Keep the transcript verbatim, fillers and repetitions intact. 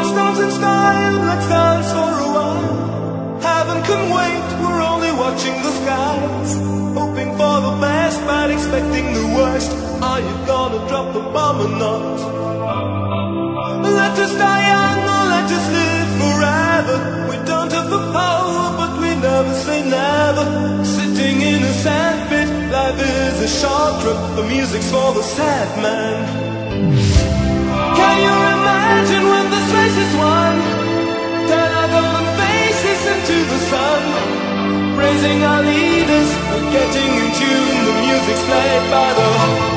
stars in sky, let's dance for a while. Heaven can wait, we're only watching the skies, hoping for the best but expecting the worst. Are you gonna drop the bomb or not? Let us die young or let us live forever. We don't have the power but we never say never. Sitting in a sandpit, life is a short trip. The music's for the sad man. Can you imagine when this race is won? Turn our golden faces into the sun, praising our leaders, we're getting in tune. The music's played by the